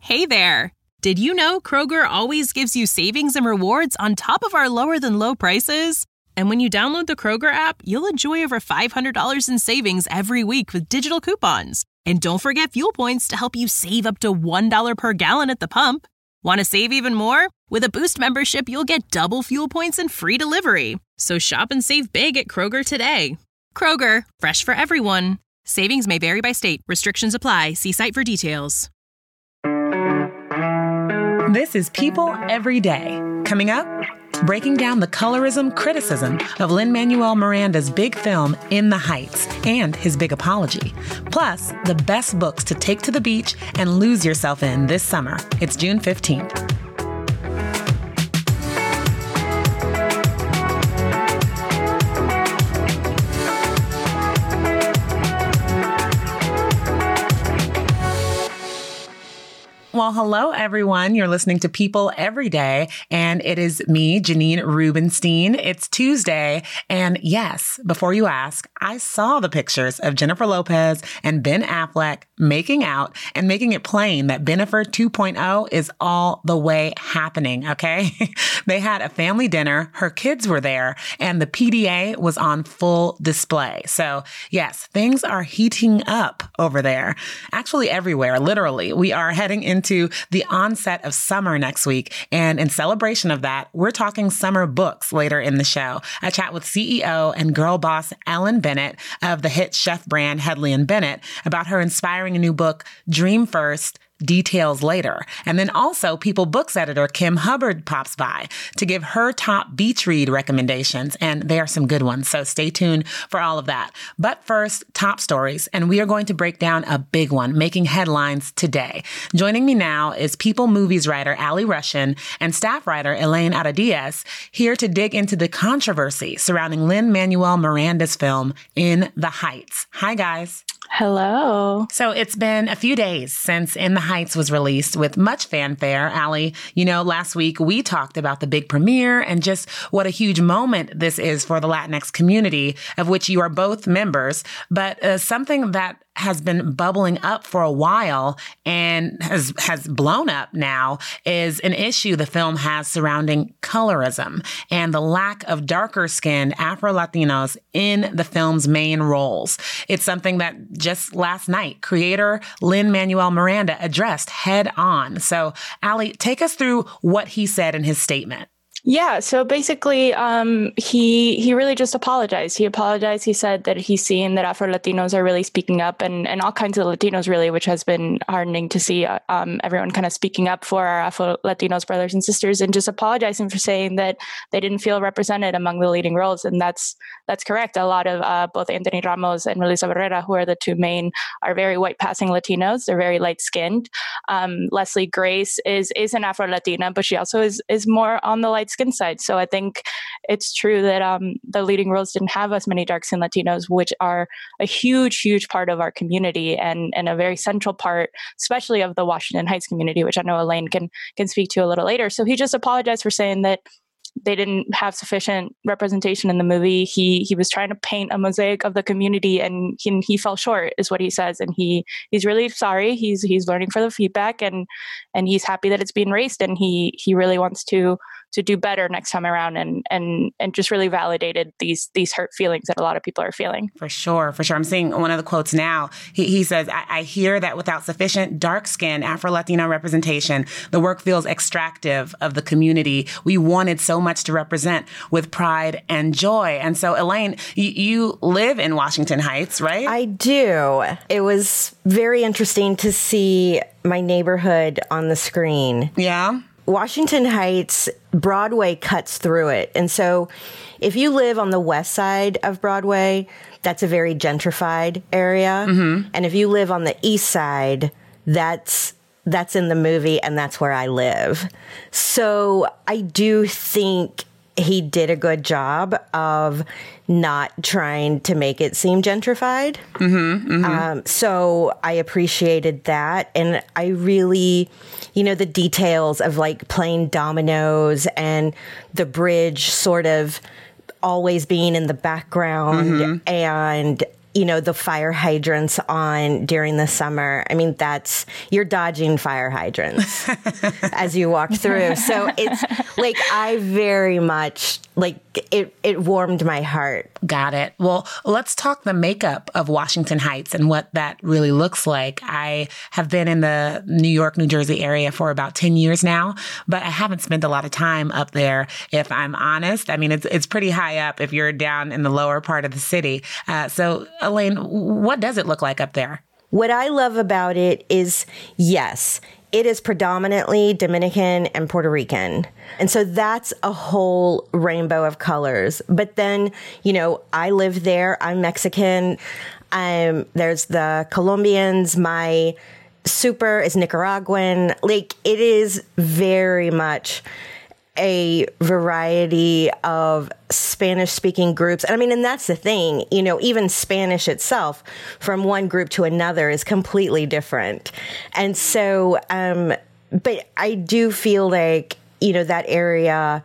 Hey there! Did you know Kroger always gives you savings and rewards on top of our lower-than-low prices? And when you download the Kroger app, you'll enjoy over $500 in savings every week with digital coupons. And don't forget fuel points to help you save up to $1 per gallon at the pump. Want to save even more? With a Boost membership, you'll get double fuel points and free delivery. So shop and save big at Kroger today. Kroger, fresh for everyone. Savings may vary by state. Restrictions apply. See site for details. This is People Every Day. Coming up, breaking down the colorism criticism of Lin-Manuel Miranda's big film, In the Heights, and his big apology. Plus, the best books to take to the beach and lose yourself in this summer. It's June 15th. Well, hello, everyone. You're listening to People Every Day, and it is me, Janine Rubenstein. It's Tuesday, and yes, before you ask, I saw the pictures of Jennifer Lopez and Ben Affleck making out and making it plain that Bennifer 2.0 is all the way happening, okay? They had a family dinner, her kids were there, and the PDA was on full display. So yes, things are heating up over there. Actually, everywhere, literally. We are heading into the onset of summer next week. And in celebration of that, we're talking summer books later in the show. I chat with CEO and girl boss Ellen Bennett of the hit chef brand Hedley & Bennett about her inspiring new book, Dream First, Details Later. And then also People Books editor Kim Hubbard pops by to give her top beach read recommendations. And there are some good ones. So stay tuned for all of that. But first, top stories. And we are going to break down a big one making headlines today. Joining me now is People Movies writer Ali Russian and staff writer Elaine Aradias here to dig into the controversy surrounding Lin-Manuel Miranda's film In the Heights. Hi, guys. Hello. So it's been a few days since In the Heights was released with much fanfare. Ali, you know, last week we talked about the big premiere and just what a huge moment this is for the Latinx community, of which you are both members. But something that has been bubbling up for a while and has blown up now is an issue the film has surrounding colorism and the lack of darker-skinned Afro-Latinos in the film's main roles. It's something that just last night, creator Lin-Manuel Miranda addressed head on. So, Ali, take us through what he said in his statement. Yeah. So basically, he really just apologized. He apologized. He said that he's seen that Afro-Latinos are really speaking up and all kinds of Latinos really, which has been heartening to see everyone kind of speaking up for our Afro-Latinos brothers and sisters and just apologizing for saying that they didn't feel represented among the leading roles. And that's correct. A lot of both Anthony Ramos and Melissa Barrera, who are the two main, are very white passing Latinos. They're very light skinned. Leslie Grace is an Afro-Latina, but she also is more on the light skin side. So I think it's true that the leading roles didn't have as many dark skinned Latinos, which are a huge, huge part of our community and a very central part, especially of the Washington Heights community, which I know Elaine can speak to a little later. So he just apologized for saying that they didn't have sufficient representation in the movie. He was trying to paint a mosaic of the community and he fell short is what he says. And he's really sorry. He's learning for the feedback and he's happy that it's being raised. And he really wants to do better next time around and just really validated these hurt feelings that a lot of people are feeling. For sure. I'm seeing one of the quotes now. He says, I hear that without sufficient dark-skinned Afro-Latino representation, the work feels extractive of the community we wanted so much to represent with pride and joy. And so, Elaine, you live in Washington Heights, right? I do. It was very interesting to see my neighborhood on the screen. Yeah. Washington Heights, Broadway cuts through it. And so if you live on the west side of Broadway, that's a very gentrified area. Mm-hmm. And if you live on the east side, that's in the movie and that's where I live. So I do think he did a good job of not trying to make it seem gentrified. Mm-hmm, mm-hmm. So I appreciated that. And I really, the details of like playing dominoes and the bridge sort of always being in the background. Mm-hmm. And, the fire hydrants on during the summer. I mean, you're dodging fire hydrants as you walk through. So it's like, I very much, like, it warmed my heart. Got it. Well, let's talk the makeup of Washington Heights and what that really looks like. I have been in the New York, New Jersey area for about 10 years now, but I haven't spent a lot of time up there, if I'm honest. I mean, it's pretty high up if you're down in the lower part of the city. So, Elaine, what does it look like up there? What I love about it is, yes, it is predominantly Dominican and Puerto Rican. And so that's a whole rainbow of colors. But then, I live there. I'm Mexican. There's the Colombians. My super is Nicaraguan. Like, it is very much a variety of Spanish-speaking groups. And I mean, and that's the thing, even Spanish itself from one group to another is completely different. And so, but I do feel like, that area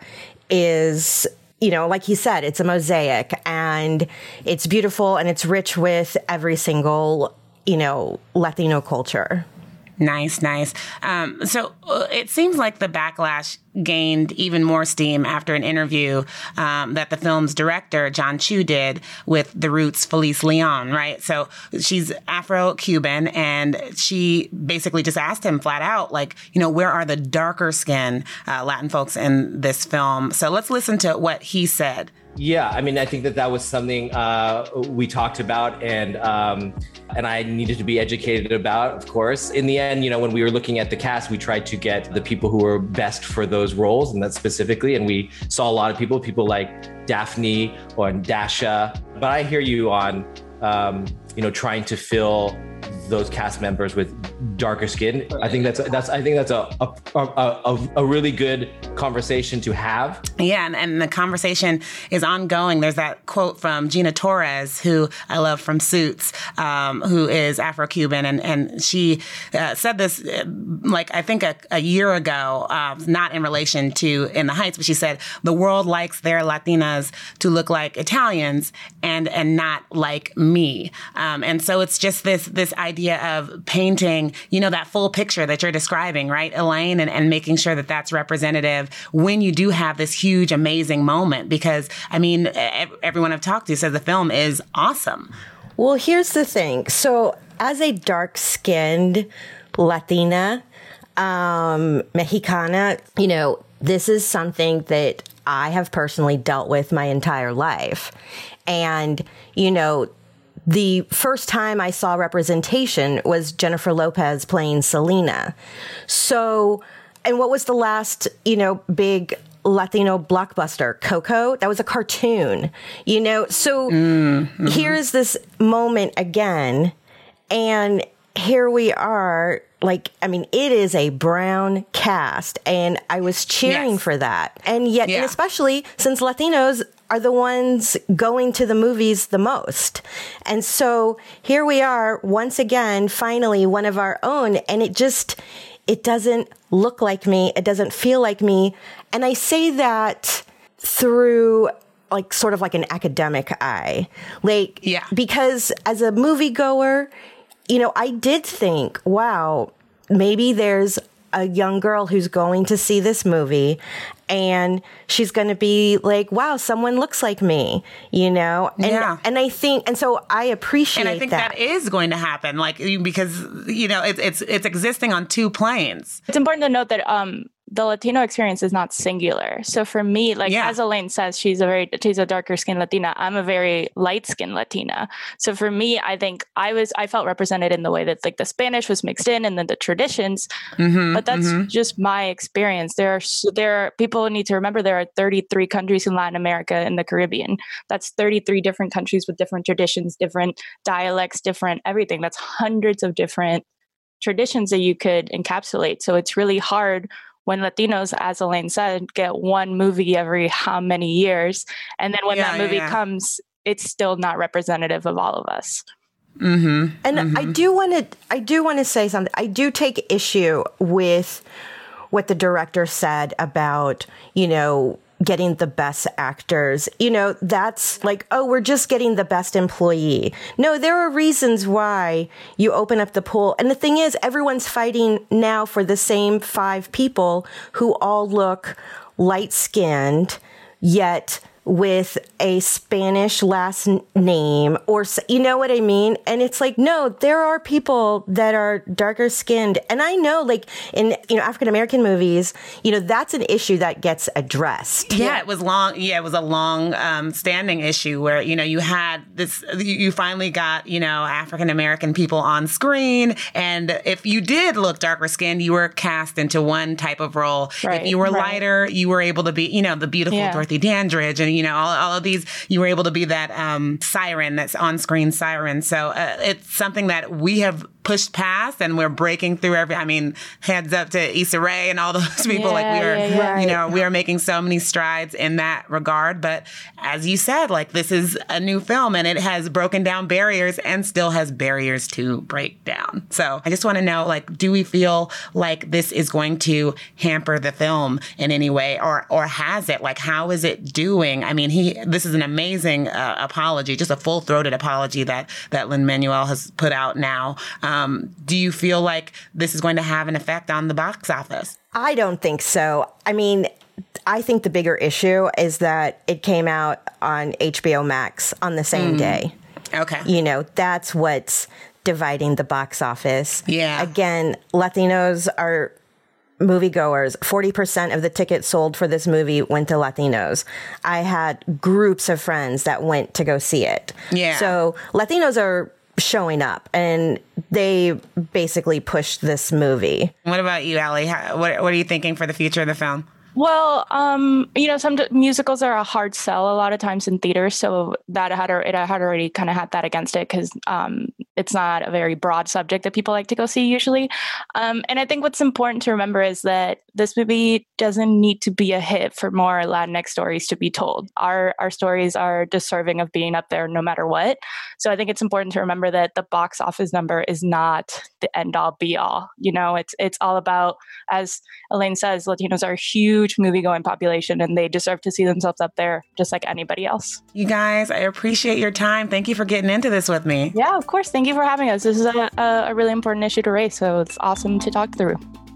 is, like he said, it's a mosaic and it's beautiful and it's rich with every single, Latino culture. Nice. So it seems like the backlash gained even more steam after an interview that the film's director, John Chu, did with The Roots' Felice Leon, right? So she's Afro-Cuban, and she basically just asked him flat out, like, where are the darker skinned Latin folks in this film? So let's listen to what he said. Yeah, I mean, I think that was something we talked about, and I needed to be educated about, of course. In the end, when we were looking at the cast, we tried to get the people who were best for those roles, and that specifically. And we saw a lot of people like Daphne or Dasha. But I hear you on, trying to fill those cast members with darker skin. I think that's a really good conversation to have. Yeah, and the conversation is ongoing. There's that quote from Gina Torres, who I love from Suits, who is Afro-Cuban, and she said this I think a year ago, not in relation to In the Heights, but she said the world likes their Latinas to look like Italians and not like me. And so it's just this idea of painting, that full picture that you're describing, right, Elaine, and making sure that that's representative when you do have this huge, amazing moment. Because, I mean, everyone I've talked to says the film is awesome. Well, here's the thing. So as a dark-skinned Latina, Mexicana, this is something that I have personally dealt with my entire life. And, the first time I saw representation was Jennifer Lopez playing Selena. So, and what was the last, big Latino blockbuster? Coco? That was a cartoon, So here's this moment again. And here we are, it is a brown cast. And I was cheering for that. And yet, and especially since Latinos are the ones going to the movies the most. And so here we are, once again, finally, one of our own. And it doesn't look like me. It doesn't feel like me. And I say that through sort of like an academic eye. Because as a moviegoer, I did think, wow, maybe there's a young girl who's going to see this movie and she's going to be like, wow, someone looks like me, And I think, and so I appreciate that. And I think that is going to happen, because, it's existing on two planes. It's important to note that, the Latino experience is not singular. So for me, as Elaine says, she's a darker skinned Latina. I'm a very light skinned Latina. So for me, I think I felt represented in the way that the Spanish was mixed in and then the traditions. But that's just my experience. There are people need to remember there are 33 countries in Latin America and the Caribbean. That's 33 different countries with different traditions, different dialects, different everything. That's hundreds of different traditions that you could encapsulate. So it's really hard when Latinos, as Elaine said, get one movie every how many years. And then when that movie comes, it's still not representative of all of us. And I do want to say something. I do take issue with what the director said about, getting the best actors. You know, that's like, oh, we're just getting the best employee. No, there are reasons why you open up the pool. And the thing is, everyone's fighting now for the same 5 people who all look light-skinned, yet with a Spanish last name, or, you know what I mean? And it's like, no, there are people that are darker skinned. And I know, like, in, you know, African American movies, you know, that's an issue that gets addressed. Yeah, it was long. Yeah, it was a long standing issue where, you know, you had this, you finally got, you know, African American people on screen. And if you did look darker skinned, you were cast into one type of role. Right, if you were lighter, you were able to be, you know, the beautiful Dorothy Dandridge, and, you know, all of these, you were able to be that siren, that's on-screen siren. So it's something that we have pushed past, and we're breaking through I mean, heads up to Issa Rae and all those people. You know, we are making so many strides in that regard. But as you said, like, this is a new film, and it has broken down barriers and still has barriers to break down. So I just want to know, like, do we feel like this is going to hamper the film in any way, or has it? Like, how is it doing? I mean, this is an amazing apology, just a full-throated apology that Lin-Manuel has put out now. Do you feel like this is going to have an effect on the box office? I don't think so. I mean, I think the bigger issue is that it came out on HBO Max on the same day. Okay. You know, that's what's dividing the box office. Yeah. Again, Latinos are moviegoers. 40% of the tickets sold for this movie went to Latinos. I had groups of friends that went to go see it. Yeah. So Latinos are showing up, and they basically pushed this movie. What about you, Allie? What are you thinking for the future of the film? Well, you know, some musicals are a hard sell a lot of times in theaters, so that had already kind of had that against it, because it's not a very broad subject that people like to go see usually. And I think what's important to remember is that this movie doesn't need to be a hit for more Latinx stories to be told. Our stories are deserving of being up there no matter what. So I think it's important to remember that the box office number is not the end all be all. You know, it's all about, as Elaine says, Latinos are a huge movie-going population, and they deserve to see themselves up there just like anybody else. You guys, I appreciate your time. Thank you for getting into this with me. Yeah, of course. Thank you for having us. This is a really important issue to raise, so it's awesome to talk through.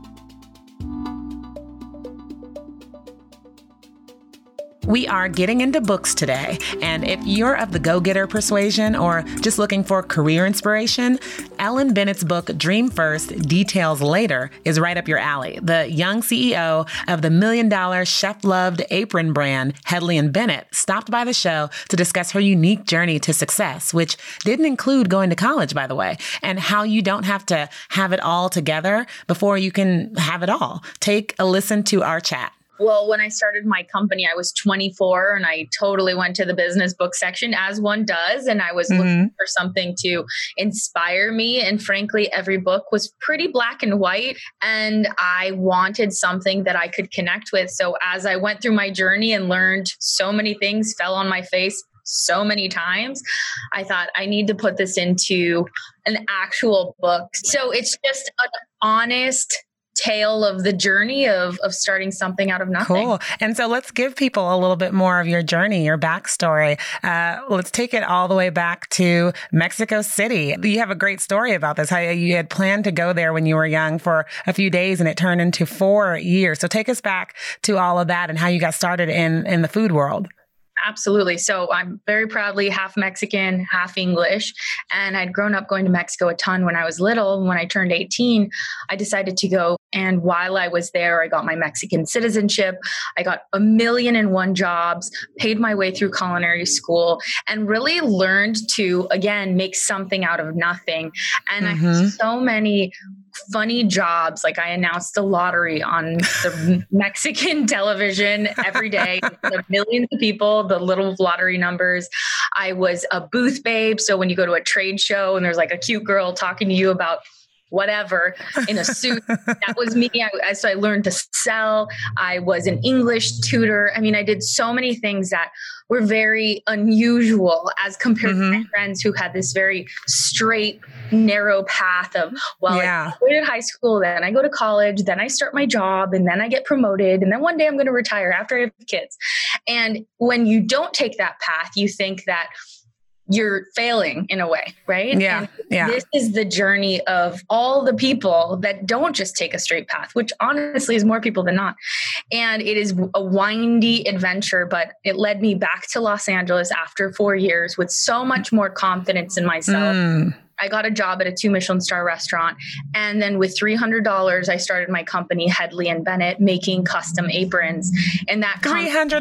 We are getting into books today, and if you're of the go-getter persuasion or just looking for career inspiration, Ellen Bennett's book, Dream First, Details Later, is right up your alley. The young CEO of the $1 million chef-loved apron brand, Hedley & Bennett, stopped by the show to discuss her unique journey to success, which didn't include going to college, by the way, and how you don't have to have it all together before you can have it all. Take a listen to our chat. Well, when I started my company, I was 24 and I totally went to the business book section, as one does. And I was looking for something to inspire me. And frankly, every book was pretty black and white. And I wanted something that I could connect with. So as I went through my journey and learned so many things, fell on my face so many times, I thought I need to put this into an actual book. So it's just an honest tale of the journey of starting something out of nothing. Cool. And so let's give people a little bit more of your journey, your backstory. Let's take it all the way back to Mexico City. You have a great story about this, how you had planned to go there when you were young for a few days and it turned into 4 years. So take us back to all of that and how you got started in the food world. Absolutely. So I'm very proudly half Mexican, half English. And I'd grown up going to Mexico a ton when I was little. When I turned 18, I decided to go. And while I was there, I got my Mexican citizenship. I got 1,000,001 jobs, paid my way through culinary school, and really learned to, again, make something out of nothing. And I had so many funny jobs. Like I announced the lottery on the Mexican television every day. The millions of people, the little lottery numbers. I was a booth babe. So when you go to a trade show and there's like a cute girl talking to you about whatever in a suit. That was me. So I learned to sell. I was an English tutor. I mean, I did so many things that were very unusual as compared to my friends who had this very straight, narrow path of, well, I graduated high school, then I go to college, then I start my job, and then I get promoted. And then one day I'm going to retire after I have kids. And when you don't take that path, you think that you're failing in a way, right? Yeah. And this is the journey of all the people that don't just take a straight path, which honestly is more people than not. And it is a windy adventure, but it led me back to Los Angeles after 4 years with so much more confidence in myself. I got a job at a 2 Michelin star restaurant. And then with $300, I started my company, Headley and Bennett, making custom aprons. And that $300.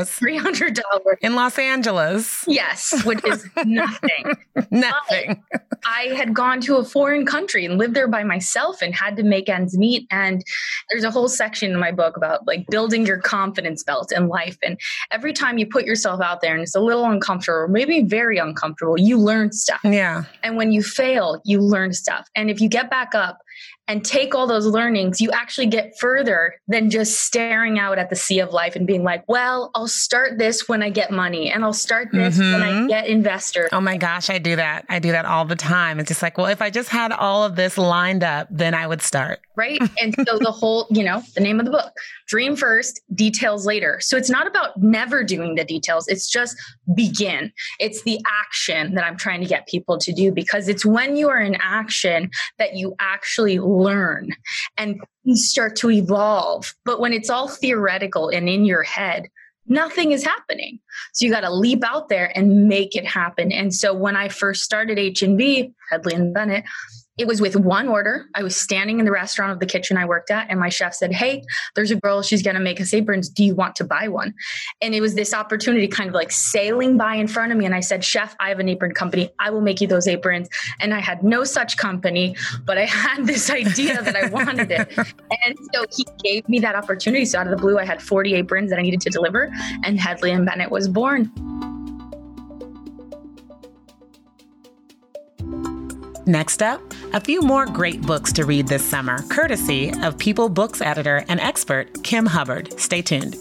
$300 in Los Angeles. Yes, which is nothing. Nothing. But I had gone to a foreign country and lived there by myself and had to make ends meet. And there's a whole section in my book about like building your confidence belt in life. And every time you put yourself out there and it's a little uncomfortable, or maybe very uncomfortable, you learn stuff. Yeah. And when you fail, you learn stuff. And if you get back up and take all those learnings, you actually get further than just staring out at the sea of life and being like, well, I'll start this when I get money, and I'll start this when I get investors. Oh my gosh, I do that. I do that all the time. It's just like, well, if I just had all of this lined up, then I would start. Right. And so the whole, the name of the book, dream first, details later. So it's not about never doing the details. It's just begin. It's the action that I'm trying to get people to do, because it's when you are in action that you actually learn and start to evolve. But when it's all theoretical and in your head, nothing is happening. So you got to leap out there and make it happen. And so when I first started H&B, Headley and Bennett, it was with one order. I was standing in the restaurant of the kitchen I worked at, and my chef said, hey, there's a girl, she's going to make us aprons. Do you want to buy one? And it was this opportunity kind of like sailing by in front of me. And I said, chef, I have an apron company. I will make you those aprons. And I had no such company, but I had this idea that I wanted it. And so he gave me that opportunity. So out of the blue, I had 40 aprons that I needed to deliver, and Headley and Bennett was born. Next up, a few more great books to read this summer, courtesy of People Books editor and expert Kim Hubbard. Stay tuned.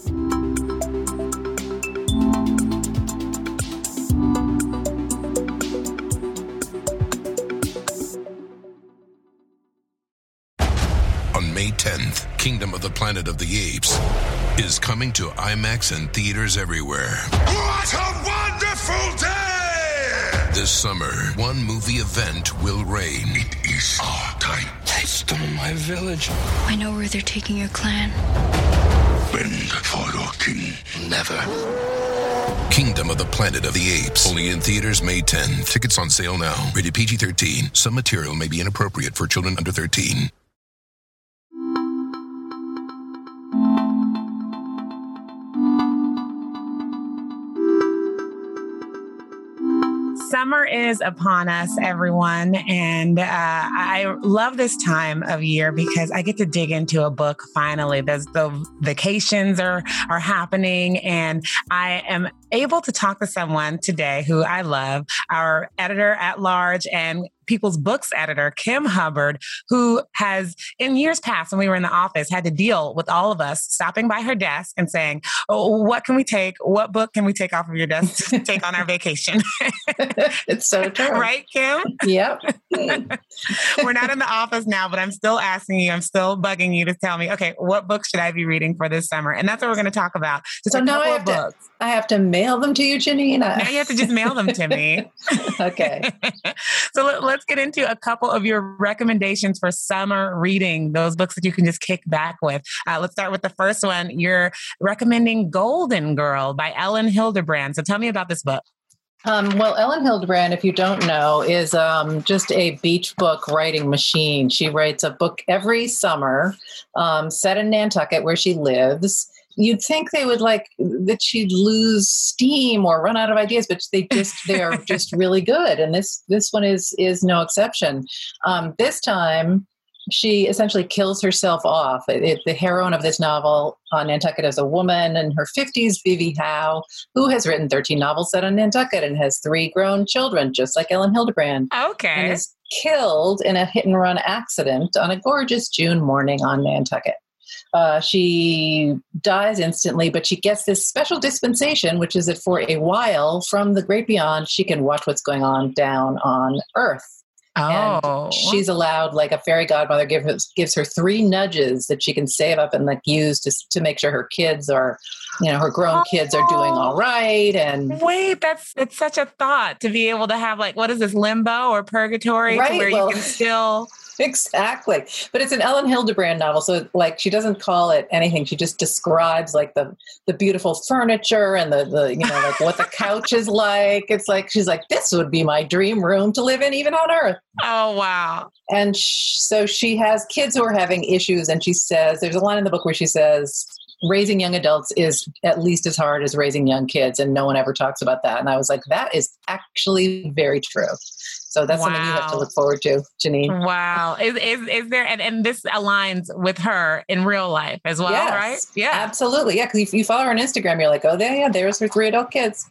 On May 10th, Kingdom of the Planet of the Apes is coming to IMAX and theaters everywhere. What a wonderful day! This summer, one movie event will reign. It is our time. They stole my village. I know where they're taking your clan. Bend for your king. Never. Kingdom of the Planet of the Apes. Only in theaters May 10th. Tickets on sale now. Rated PG-13. Some material may be inappropriate for children under 13. Summer is upon us, everyone. And I love this time of year because I get to dig into a book finally. The vacations are happening, and I am able to talk to someone today who I love, our editor at large and People's Books editor, Kim Hubbard, who has, in years past, when we were in the office, had to deal with all of us stopping by her desk and saying, oh, what can we take? What book can we take off of your desk to take on our vacation? It's so true. Right, Kim? Yep. We're not in the office now, but I'm still asking you, I'm still bugging you to tell me, okay, what books should I be reading for this summer? And that's what we're going to talk about. Just so a now couple of books. I have to mail them to you, Janine? Now you have to just mail them to me. Okay. So let's get into a couple of your recommendations for summer reading, those books that you can just kick back with. Let's start with the first one. You're recommending Golden Girl by Elin Hilderbrand. So tell me about this book. Well, Elin Hilderbrand, if you don't know, is just a beach book writing machine. She writes a book every summer set in Nantucket where she lives. You'd think they would that she'd lose steam or run out of ideas, but they are just really good. And this one is no exception. This time she essentially kills herself off. The heroine of this novel on Nantucket is a woman in her 50s, Vivi Howe, who has written 13 novels set on Nantucket and has 3 grown children, just like Elin Hilderbrand. Okay. And is killed in a hit and run accident on a gorgeous June morning on Nantucket. She dies instantly, but she gets this special dispensation, which is that for a while from the great beyond, she can watch what's going on down on Earth. Oh. And she's allowed, like a fairy godmother gives her 3 nudges that she can save up and like use to make sure her kids are, her grown kids are doing all right. And wait, it's such a thought to be able to have like, what is this, limbo or purgatory, right? To where you can still... Exactly. But it's an Ellen Hildebrand novel. So like, she doesn't call it anything. She just describes like the beautiful furniture and the like what the couch is like. It's like, she's like, this would be my dream room to live in, even on Earth. Oh, wow. And so she has kids who are having issues. And she says, there's a line in the book where she says, raising young adults is at least as hard as raising young kids. And no one ever talks about that. And I was like, that is actually very true. So that's something you have to look forward to, Janine. Wow. Is there, and this aligns with her in real life as well, yes, right? Yeah, absolutely. Yeah. Because if you follow her on Instagram, you're like, oh, there's her 3 adult kids.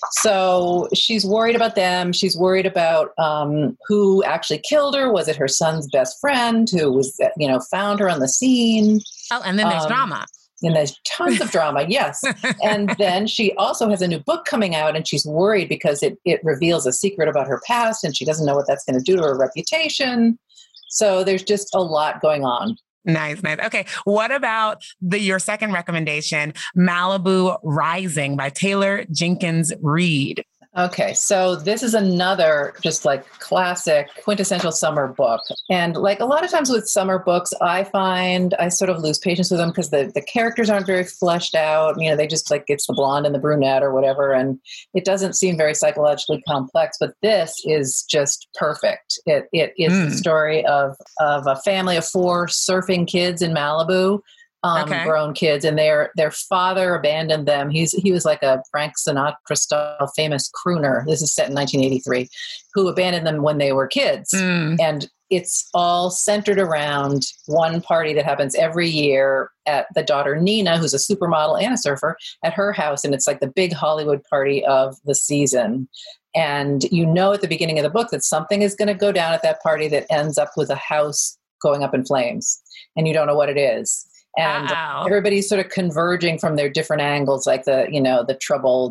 So she's worried about them. She's worried about who actually killed her. Was it her son's best friend who was, found her on the scene? Oh, and then there's drama. And there's tons of drama, yes. And then she also has a new book coming out, and she's worried because it reveals a secret about her past, and she doesn't know what that's going to do to her reputation. So there's just a lot going on. Nice. Okay. What about your second recommendation, Malibu Rising by Taylor Jenkins Reid? Okay, so this is another just like classic quintessential summer book. And like a lot of times with summer books, I find I sort of lose patience with them because the characters aren't very fleshed out. They just like, it's the blonde and the brunette or whatever. And it doesn't seem very psychologically complex, but this is just perfect. It is the story of a family of 4 surfing kids in Malibu. Grown kids, and their father abandoned them. He was like a Frank Sinatra style famous crooner. This is set in 1983, who abandoned them when they were kids. And it's all centered around one party that happens every year at the daughter Nina, who's a supermodel and a surfer, at her house. And it's like the big Hollywood party of the season. And at the beginning of the book that something is going to go down at that party that ends up with a house going up in flames. And you don't know what it is. And everybody's sort of converging from their different angles, like the troubled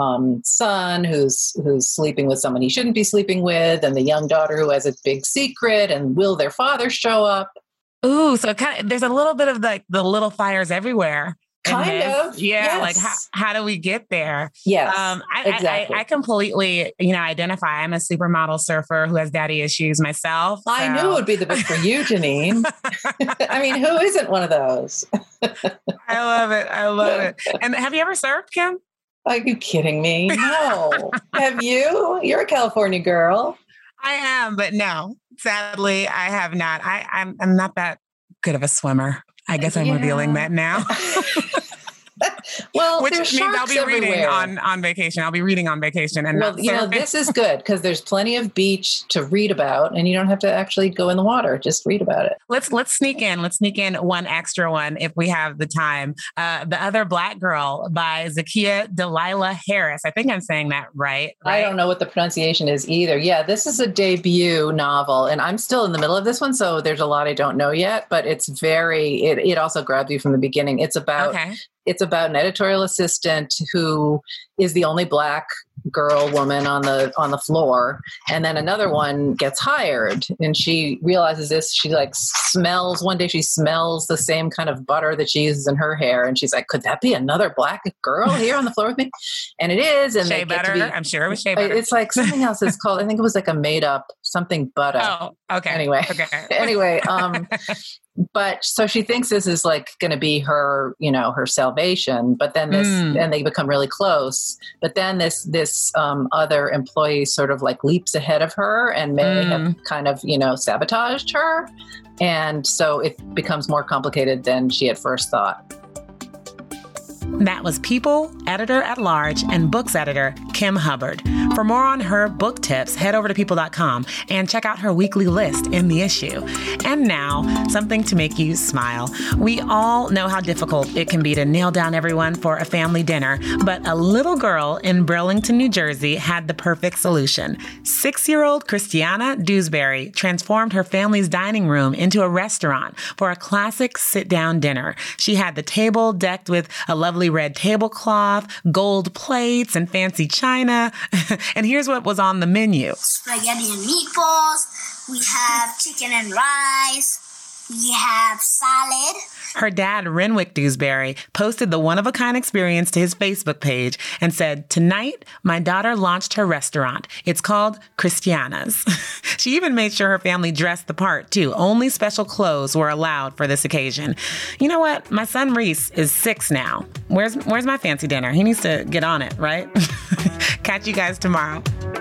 son who's sleeping with someone he shouldn't be sleeping with, and the young daughter who has a big secret, and will their father show up? Ooh, so there's a little bit of like the little fires everywhere. Kind of. Yeah. Yes. Like how do we get there? Yes. Exactly. I completely, identify. I'm a supermodel surfer who has daddy issues myself. I knew it would be the book for you, Janine. I mean, who isn't one of those? I love it. And have you ever surfed, Kim? Are you kidding me? No. Have you? You're a California girl. I am, but no, sadly, I have not. I'm not that good of a swimmer. I guess I'm revealing that now. Well, which means I'll be reading on vacation. I'll be reading on vacation. And this is good because there's plenty of beach to read about, and you don't have to actually go in the water. Just read about it. Let's sneak in. Let's sneak in one extra one if we have the time. The Other Black Girl by Zakiya Delilah Harris. I think I'm saying that right? I don't know what the pronunciation is either. Yeah, this is a debut novel, and I'm still in the middle of this one, so there's a lot I don't know yet. But it's it also grabs you from the beginning. It's about an editorial assistant who is the only Black woman on the floor, and then another one gets hired, and she realizes this. She smells the same kind of butter that she uses in her hair, and she's like, could that be another Black girl here on the floor with me? And it is. And shea butter. I'm sure it was shea butter. It's like something else. It's called, I think it was like a made up something butter. Oh, okay. Anyway, but so she thinks this is like going to be her, her salvation. But then and they become really close. But then this other employee sort of like leaps ahead of her and may have kind of, sabotaged her. And so it becomes more complicated than she at first thought. That was People editor-at-large and books editor Kim Hubbard. For For more on her book tips, head over to people.com and check out her weekly list in the issue. And now, something to make you smile. We all know how difficult it can be to nail down everyone for a family dinner, but a little girl in Burlington, New Jersey had the perfect solution. 6-year-old Christiana Dewsbury transformed her family's dining room into a restaurant for a classic sit-down dinner. She had the table decked with a lovely red tablecloth, gold plates, and fancy china. And here's what was on the menu. Spaghetti and meatballs. We have chicken and rice. We have salad. Her dad, Renwick Dewsbury, posted the one-of-a-kind experience to his Facebook page and said, "Tonight, my daughter launched her restaurant. It's called Christiana's." She even made sure her family dressed the part, too. Only special clothes were allowed for this occasion. You know what? My son Reese is 6 now. Where's my fancy dinner? He needs to get on it, right? Catch you guys tomorrow.